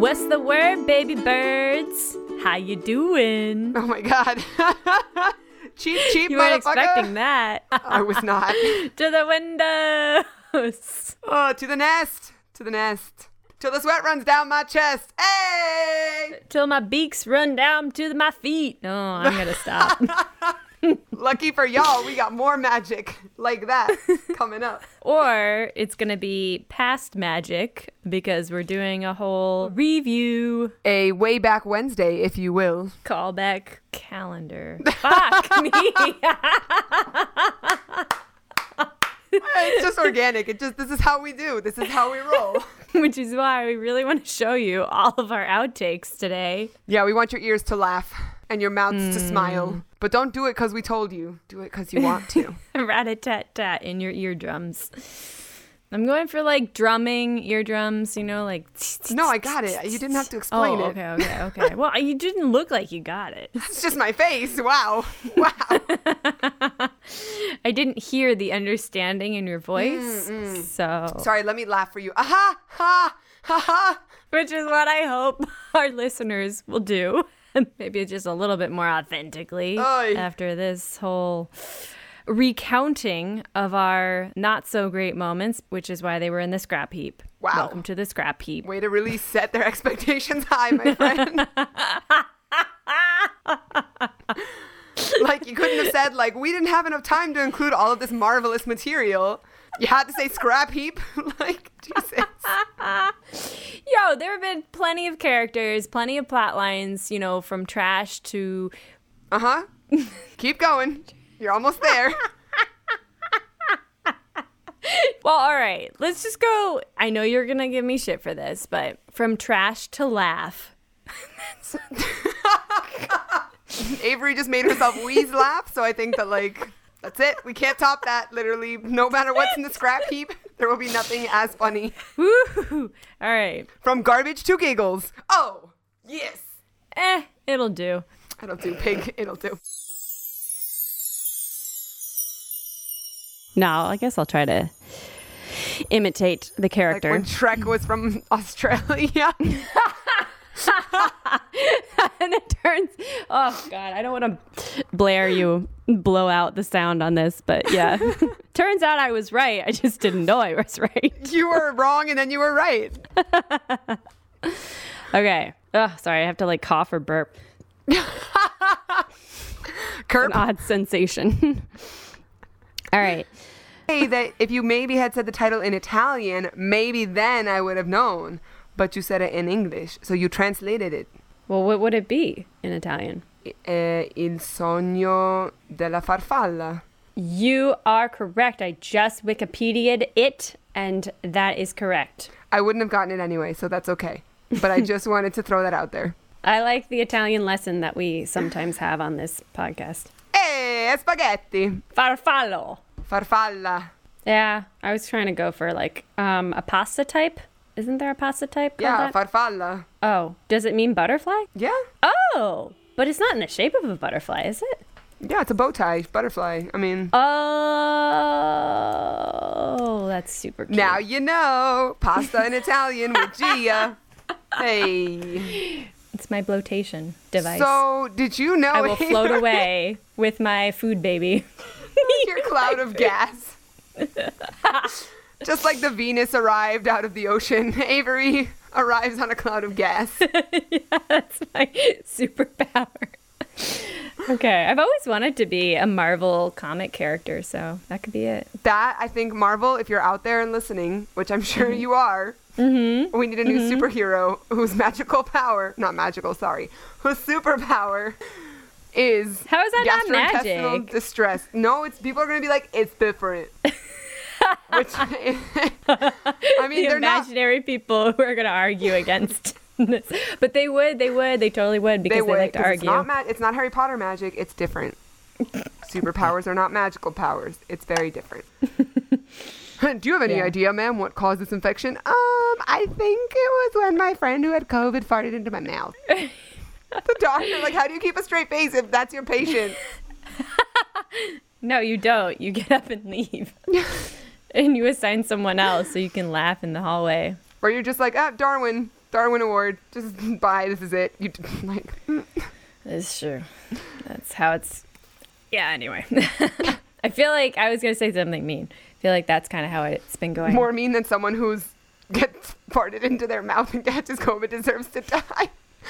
What's the word, baby birds? How you doing? Oh my God. Cheap, You weren't motherfucker. expecting that. I was not. To the windows. Oh, to the nest. To the nest. Till the sweat runs down my chest. Hey! Till my beaks run down to my feet. No, I'm gonna stop. Lucky for y'all, we got more magic like that coming up. Or it's gonna be past magic because we're doing a whole review A way back Wednesday, if you will. callback calendar. Fuck me. It's just organic. This is how we do. This is how we roll. Which is why we really want to show you all of our outtakes today. Yeah, we want your ears to laugh and your mouths to smile. But don't do it because we told you. Do it because you want to. Rat-a-tat-tat in your eardrums. I'm going for like drumming eardrums, you know, like. No, I got it. You didn't have to explain it. Okay. Well, you didn't look like you got it. It's just my face. Wow. I didn't hear the understanding in your voice, so. Sorry, let me laugh for you. Aha! Ha! Ha! Ha! Which is what I hope our listeners will do. Maybe it's just a little bit more authentically Oy. after this whole recounting of our not so great moments, which is why they were in the scrap heap. Wow. Welcome to the scrap heap. Way to really set their expectations high, my friend. Like, you couldn't have said, like, we didn't have enough time to include all of this marvelous material. You had to say scrap heap. Like, Jesus. Yo, there have been plenty of characters, plenty of plot lines, you know, from trash to... Uh-huh. Keep going. You're almost there. Well, all right. Let's just go. I know you're going to give me shit for this, but from trash to laugh. Avery just made herself wheeze laugh, so I think that, like, that's it. We can't top that. Literally, no matter what's in the scrap heap, there will be nothing as funny. Woo! All right. From garbage to giggles. Oh, yes. It'll do. It'll do, pig. It'll do. No, I guess I'll try to imitate the Like character. when Shrek was from Australia. And it turns, oh God, I don't want to blow out the sound on this, but yeah. Turns out I was right. I just didn't know I was right. You were wrong and then you were right. Okay. Oh, sorry. I have to like cough or burp. Kerp. An odd sensation. All right. Hey, that if you maybe had said the title in Italian, maybe then I would have known. But you said it in English, so you translated it. Well, what would it be in Italian? Il sogno della farfalla. You are correct. I just Wikipedia'd it, and that is correct. I wouldn't have gotten it anyway, so that's okay. But I just wanted to throw that out there. I like the Italian lesson that we sometimes have on this podcast. Hey, spaghetti. Farfallo. Farfalla. Yeah, I was trying to go for like a pasta type. Isn't there a pasta type called Yeah, that? farfalla. Oh, does it mean butterfly? Yeah. Oh, but it's not in the shape of a butterfly, is it? Yeah, it's a bow tie, butterfly. I mean... Oh, that's super cute. Now you know. Pasta in Italian with Gia. Hey. It's my blotation device. So, did you know... I will float away with my food baby. Your cloud of gas. Just like the Venus arrived out of the ocean, Avery arrives on a cloud of gas. Yeah, that's my superpower. Okay, I've always wanted to be a Marvel comic character, so that could be it. That, I think, Marvel, if you're out there and listening, which I'm sure you are, we need a new superhero whose magical power, not magical, sorry, whose superpower is How is that not gastrointestinal magic? distress. No, it's people are going to be like, it's different. Which, I mean, The they're not. imaginary people who are going to argue against this. But they totally would because they like to 'cause argue. It's not Harry Potter magic. It's different. Superpowers are not magical powers. It's very different. Do you have any Yeah. idea, ma'am, what caused this infection? I think it was when my friend who had COVID farted into my mouth. The doctor, like, how do you keep a straight face if that's your patient? No, you don't. You get up and leave. And you assign someone else so you can laugh in the hallway. Or you're just like, Darwin, Darwin Award. Just bye. This is it. You like. It's true. That's how it's. Yeah. Anyway, I feel like I was gonna say something mean. I feel like that's kind of how it's been going. More mean than someone who's gets farted into their mouth and catches COVID deserves to die.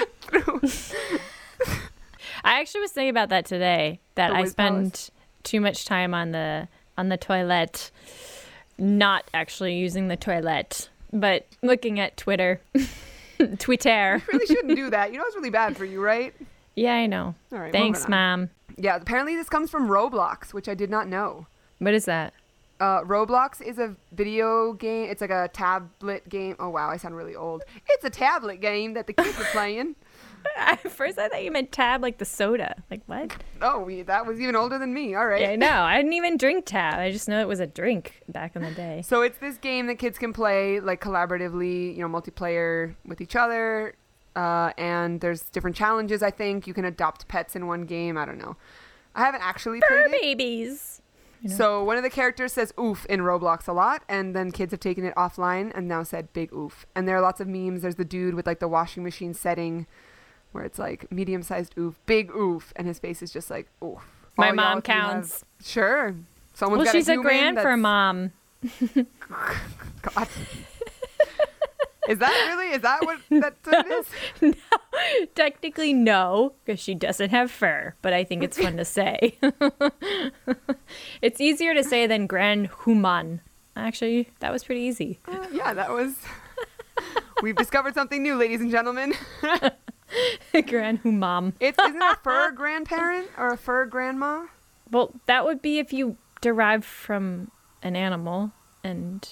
I actually was thinking about that today. That I spend too much time on the toilet, not actually using the toilet, but looking at Twitter. Twitter. You really shouldn't do that. You know it's really bad for you, right? Yeah, I know. All right, thanks, Mom. Yeah, apparently this comes from Roblox, which I did not know. What is that? Roblox is a video game. It's like a tablet game. Oh, wow, I sound really old. It's a tablet game that the kids are playing. At first, I thought you meant Tab, like the soda. Like, what? Oh, that was even older than me. All right. Yeah, no, I didn't even drink Tab. I just know it was a drink back in the day. So it's this game that kids can play, like, collaboratively, multiplayer with each other. And there's different challenges, I think. You can adopt pets in one game. I don't know. I haven't actually played it. Babies. So one of the characters says oof in Roblox a lot, and then kids have taken it offline and now said big oof. And there are lots of memes. There's the dude with like the washing machine setting where it's like medium-sized oof, big oof, and his face is just like oof. My mom counts. Sure. Someone's got she's a grand for mom. God. Is that what it is? No, technically no, because she doesn't have fur, but I think it's fun to say. It's easier to say than grand human. Actually, that was pretty easy. Yeah, that was. We've discovered something new, ladies and gentlemen. Grand human. Isn't it a fur grandparent or a fur grandma? Well, that would be if you derive from an animal, and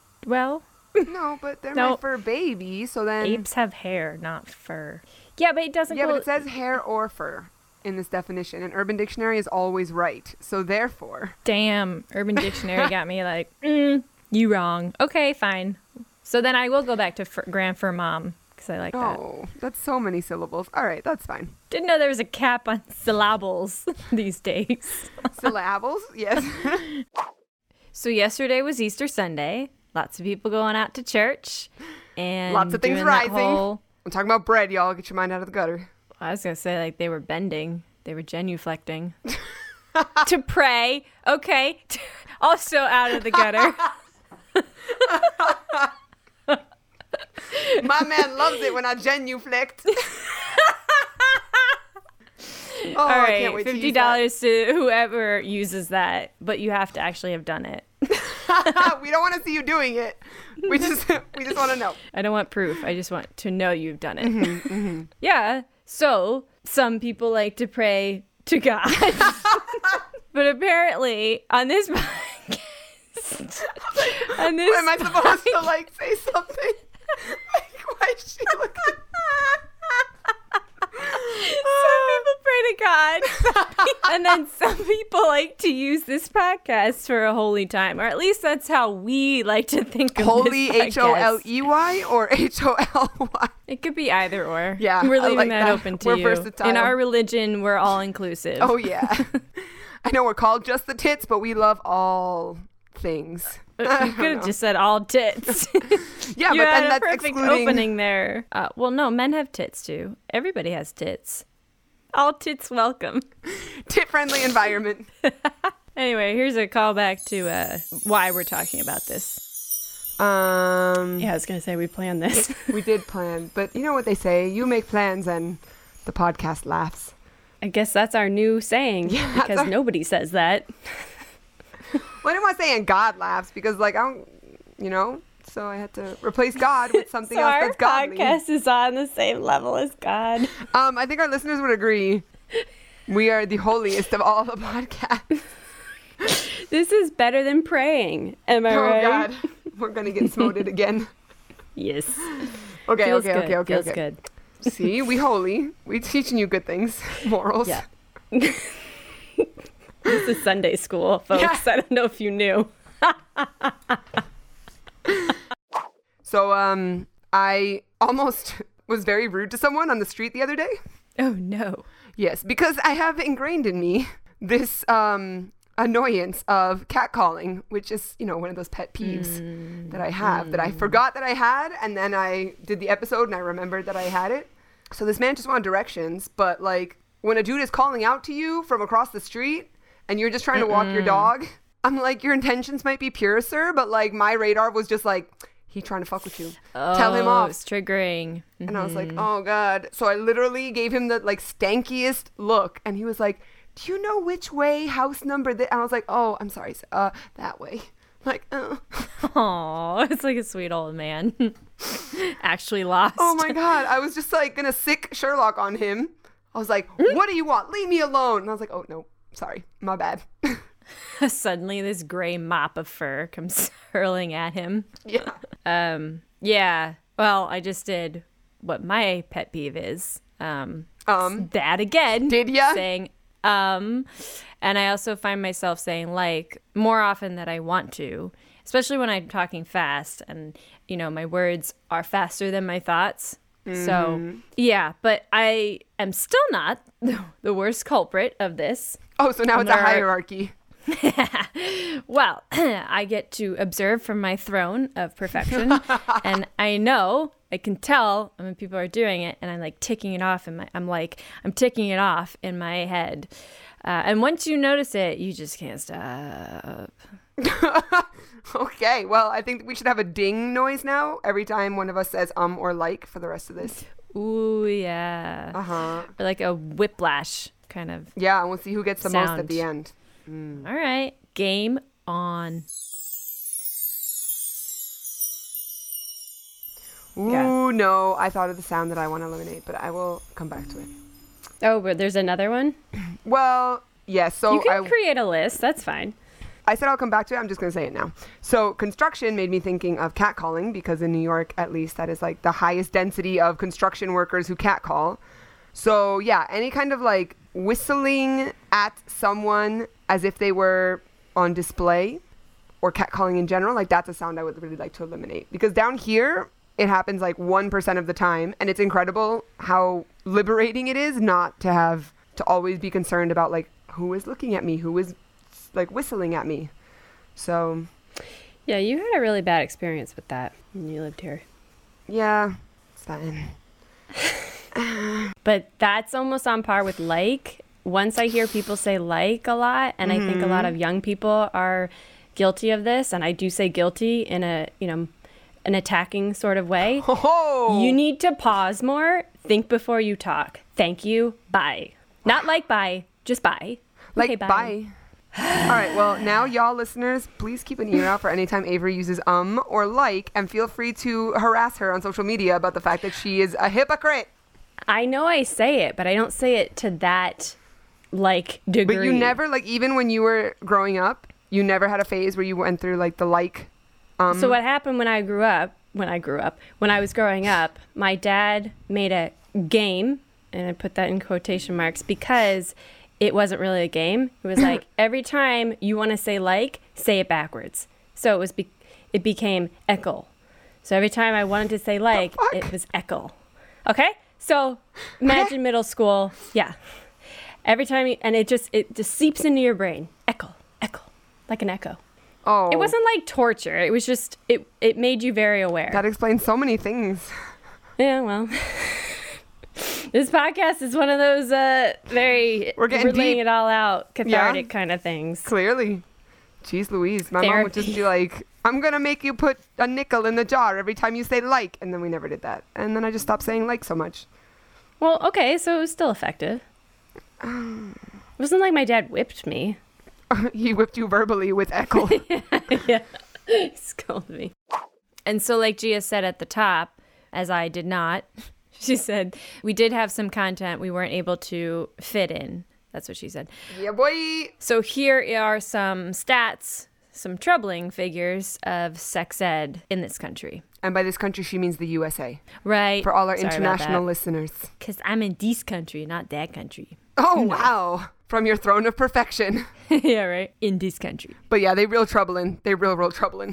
No, but they're my fur baby, so then... Apes have hair, not fur. Yeah, but it doesn't but it says hair or fur in this definition, and Urban Dictionary is always right, so therefore... Damn, Urban Dictionary got me like, you wrong. Okay, fine. So then I will go back to grand for mom, because I like that. Oh, that's so many syllables. All right, that's fine. Didn't know there was a cap on syllables these days. Syllables? Yes. So yesterday was Easter Sunday. Lots of people going out to church and lots of things rising. I'm talking about bread, y'all. Get your mind out of the gutter. I was going to say, like, they were bending. They were genuflecting. To pray. Okay. Also out of the gutter. My man loves it when I genuflect. All right, I can't wait $50 to whoever uses that, but you have to actually have done it. We don't want to see you doing it. We just want to know. I don't want proof. I just want to know you've done it. Yeah. So some people like to pray to God, but apparently on this podcast, am I supposed to like say something? Like, why is she looking? Some people pray to God, and then some people like to use this podcast for a holy time, or at least that's how we like to think of holy, this podcast. HOLEY or HOLY? It could be either or. Yeah, we're leaving that open to you. We're versatile. In our religion, we're all inclusive. Oh yeah. I know we're called just the tits, but we love all things. You could have just said all tits. Yeah, you but had then a that's perfect excluding... opening there. Well, no, men have tits too. Everybody has tits. All tits welcome. Tit-friendly environment. Anyway, here's a callback to why we're talking about this. Yeah, I was gonna say we planned this. We did plan, but you know what they say: you make plans and the podcast laughs. I guess that's our new saying, because nobody says that. Well, I didn't want to say and God laughs because, like, I don't, so I had to replace God with something else that's godly. Our podcast is on the same level as God. I think our listeners would agree. We are the holiest of all the podcasts. This is better than praying. Am I right? Oh, God. We're going to get smoted again. Yes. Okay. Feels good. See, we holy. We teaching you good things. Morals. Yeah. This is Sunday school, folks. Yeah. I don't know if you knew. So, I almost was very rude to someone on the street the other day. Oh, no. Yes, because I have ingrained in me this annoyance of catcalling, which is, one of those pet peeves that I have that I forgot that I had. And then I did the episode and I remembered that I had it. So this man just wanted directions. But like when a dude is calling out to you from across the street and you're just trying to walk your dog, I'm like, your intentions might be pure, sir. But like my radar was just like, he trying to fuck with you. Tell him off. It's triggering. And I was like, oh God. So I literally gave him the like stankiest look. And he was like, do you know which way house number and I was like, oh, I'm sorry. That way. Like, oh, it's like a sweet old man. Actually lost. Oh my God. I was just like gonna sick Sherlock on him. I was like, what do you want? Leave me alone. And I was like, oh no, sorry. My bad. Suddenly this gray mop of fur comes hurling at him. Yeah. Yeah. Well, I just did what my pet peeve is. That again. Did ya? Saying, and I also find myself saying like more often than I want to, especially when I'm talking fast and, my words are faster than my thoughts. So, yeah, but I am still not the worst culprit of this. Oh, so now it's a hierarchy. Well, I get to observe from my throne of perfection, and I can tell when people are doing it, and I'm like ticking it off, and I'm ticking it off in my head. And once you notice it, you just can't stop. Okay, well, I think we should have a ding noise now every time one of us says or like for the rest of this. Ooh, yeah. Or like a whiplash kind of. Yeah, and we'll see who gets the most sound at the end. All right, game on. Ooh, no, I thought of the sound that I want to eliminate, but I will come back to it. Oh, but there's another one? Well, yes. So you can create a list. That's fine. I said I'll come back to it. I'm just going to say it now. So construction made me thinking of catcalling because in New York, at least, that is like the highest density of construction workers who catcall. So yeah, any kind of like whistling at someone as if they were on display or catcalling in general, like that's a sound I would really like to eliminate. Because down here, it happens like 1% of the time. And it's incredible how liberating it is not to have to always be concerned about like who is looking at me, who is like whistling at me. So yeah, you had a really bad experience with that when you lived here. Yeah, it's fine. But that's almost on par with like. Once I hear people say like a lot, and I think a lot of young people are guilty of this, and I do say guilty in a, an attacking sort of way. Oh. You need to pause more, think before you talk. Thank you, bye. Not like bye, just bye. Like okay, bye. All right, well, now y'all listeners, please keep an ear out for any time Avery uses or like, and feel free to harass her on social media about the fact that she is a hypocrite. I know I say it, but I don't say it to that like degree. But you never, like, even when you were growing up, you never had a phase where you went through like the like. So what happened when I was growing up, my dad made a game, and I put that in quotation marks because it wasn't really a game. It was like every time you want to say it backwards. So it became echo. So every time I wanted to say it was echo. Okay? So imagine middle school. Yeah. Every time it just seeps into your brain. Echo, like an echo. Oh. It wasn't like torture. It was just it made you very aware. That explains so many things. Yeah, well. This podcast is one of those we're laying deep. it all out, cathartic kind of things. Clearly. Jeez Louise. My mom would just be like, I'm going to make you put a nickel in the jar every time you say like. And then we never did that. And then I just stopped saying like so much. Well, okay, so it was still effective. It wasn't like my dad whipped me. He whipped you verbally with echo. Yeah. He scolded me. And so like Gia said at the top, as I did not, she said, we did have some content we weren't able to fit in. That's what she said. Yeah, boy. So here are some stats, some troubling figures of sex ed in this country. And by this country, she means the USA. Right. For all our international listeners. Because I'm in this country, not that country. Oh, wow. From your throne of perfection. Yeah, right. In this country. But yeah, they real troubling. They real troubling.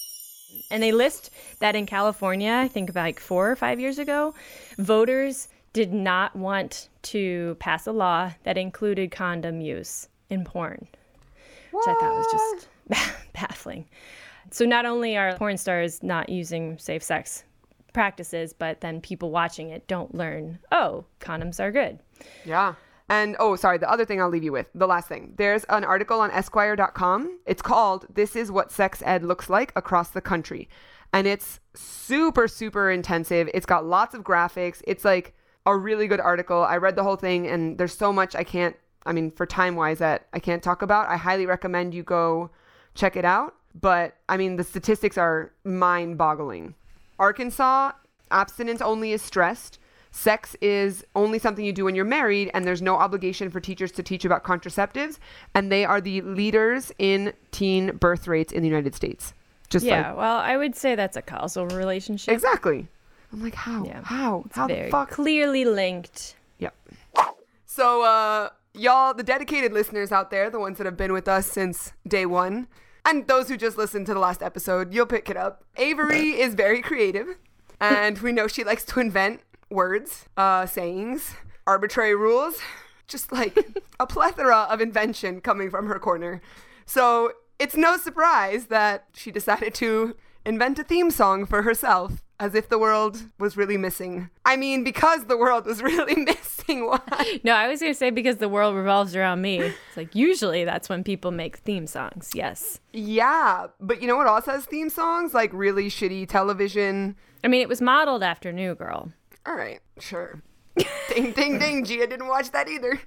And they list that in California, I think about like 4 or 5 years ago, voters did not want to pass a law that included condom use in porn, which I thought was just baffling. So not only are porn stars not using safe sex practices, but then people watching it don't learn, oh, condoms are good. Yeah. And, oh, sorry, the other thing I'll leave you with, the last thing. There's an article on Esquire.com. It's called, "This is What Sex Ed Looks Like Across the Country." And it's super, super intensive. It's got lots of graphics. It's like a really good article. I read the whole thing, and there's so much for time-wise that I can't talk about. I highly recommend you go check it out. But, the statistics are mind-boggling. Arkansas, abstinence only is stressed. Sex is only something you do when you're married, and there's no obligation for teachers to teach about contraceptives. And they are the leaders in teen birth rates in the United States. Well, I would say that's a causal relationship. Exactly. I'm like, how? Yeah. How the fuck? Clearly linked. Yep. So, y'all, the dedicated listeners out there, the ones that have been with us since day one, and those who just listened to the last episode, you'll pick it up. Avery is very creative, and we know she likes to invent words, sayings, arbitrary rules, just like a plethora of invention coming from her corner. So it's no surprise that she decided to invent a theme song for herself, as if the world was really missing. Because the world was really missing one. No, I was going to say because the world revolves around me. It's like usually that's when people make theme songs. Yes. Yeah, but you know what else has theme songs? Like really shitty television. It was modeled after New Girl. All right, sure. Ding, ding, ding. Gia didn't watch that either.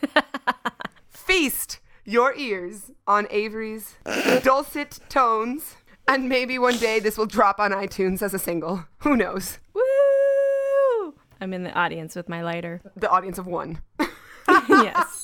Feast your ears on Avery's dulcet tones, and maybe one day this will drop on iTunes as a single. Who knows? Woo! I'm in the audience with my lighter. The audience of one. Yes.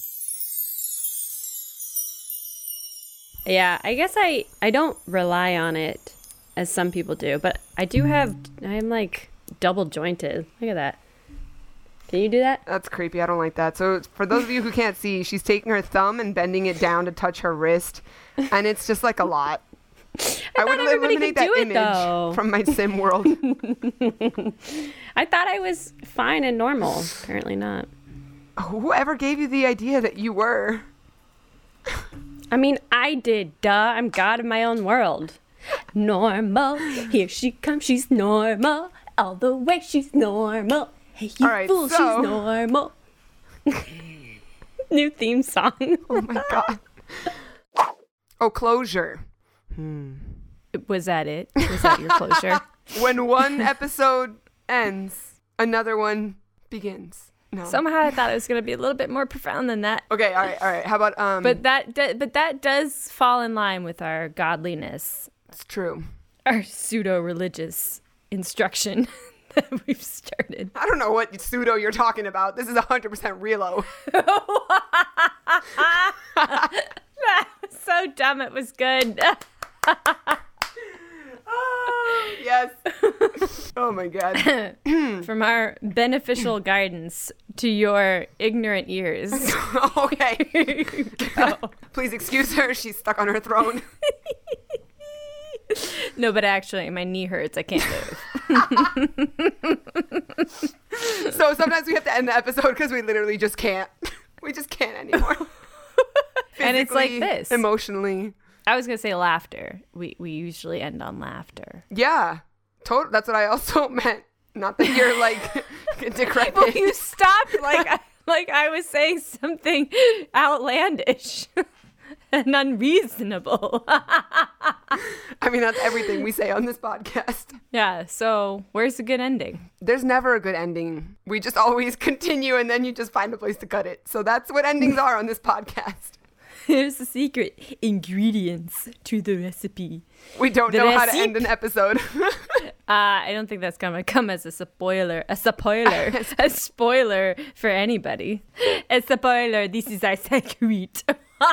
Yeah, I guess I don't rely on it as some people do, but I'm like double jointed. Look at that. Can you do that? That's creepy. I don't like that. So for those of you who can't see, she's taking her thumb and bending it down to touch her wrist, and it's just like a lot. I would eliminate that image from my sim world. I thought I was fine and normal. Apparently not. Whoever gave you the idea that you were? I did. Duh. I'm God of my own world. Normal. Here she comes. She's normal. All the way. She's normal. Hey, you fool. She's normal. New theme song. Oh my God. Oh, closure. Was that it? Was that your closure? When one episode ends, another one begins. No. Somehow I thought it was going to be a little bit more profound than that. Okay, all right. How about But that does fall in line with our godliness. It's true. Our pseudo-religious instruction that we've started. I don't know what pseudo you're talking about. This is 100% realo. That was so dumb. It was good. Oh, yes. Oh my God. From our beneficial guidance to your ignorant ears. Okay. Please excuse her. She's stuck on her throne. No, but actually, my knee hurts. I can't move. So sometimes we have to end the episode because we literally just can't. We just can't anymore. And it's like this. Emotionally. I was going to say laughter. We usually end on laughter. Yeah. That's what I also meant. Not that you're like decrepit. Well, you stopped like I was saying something outlandish and unreasonable. That's everything we say on this podcast. Yeah. So where's the good ending? There's never a good ending. We just always continue and then you just find a place to cut it. So that's what endings are on this podcast. Here's the secret ingredients to the recipe. We don't know how to end an episode. I don't think that's gonna come as a spoiler. A spoiler for anybody. A spoiler. This is our secret.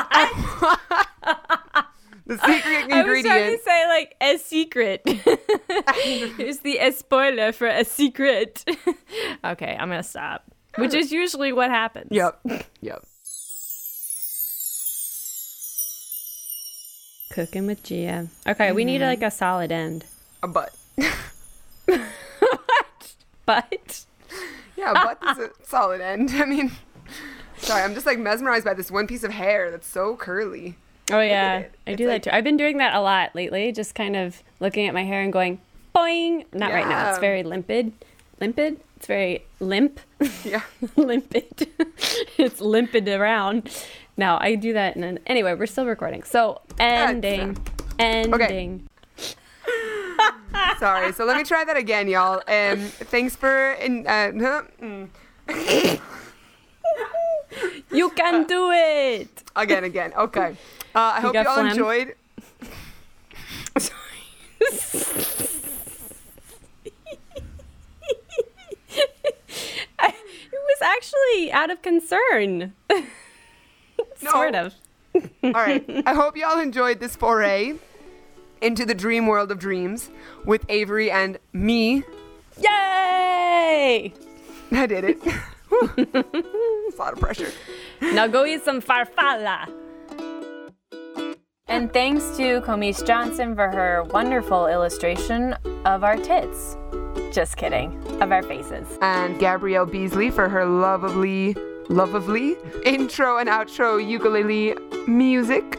The secret ingredient. I was trying to say like a secret. Here's the spoiler for a secret. Okay, I'm gonna stop. Which is usually what happens. Yep. Cooking with Gia. Okay, we need like a solid end. A butt. What? But? Yeah, Yeah, butt is a solid end. I mean, sorry, I'm just like mesmerized by this one piece of hair that's so curly. Oh yeah, I do that too. I've been doing that a lot lately, just kind of looking at my hair and going, boing. Not right now. It's very limpid. Limpid? It's very limp. Yeah. Limpid. It's limpid around. No, I do that. And anyway, we're still recording. So, ending. Okay. Sorry. So let me try that again, y'all. Thanks for... You can do it. Again. Okay. I hope y'all enjoyed. It was actually out of concern. Sort of. All right. I hope y'all enjoyed this foray into the dream world of dreams with Avery and me. Yay! I did it. It's a lot of pressure. Now go eat some farfalla. And thanks to Comise Johnson for her wonderful illustration of our tits. Just kidding. Of our faces. And Gabrielle Beasley for her lovely intro and outro ukulele music.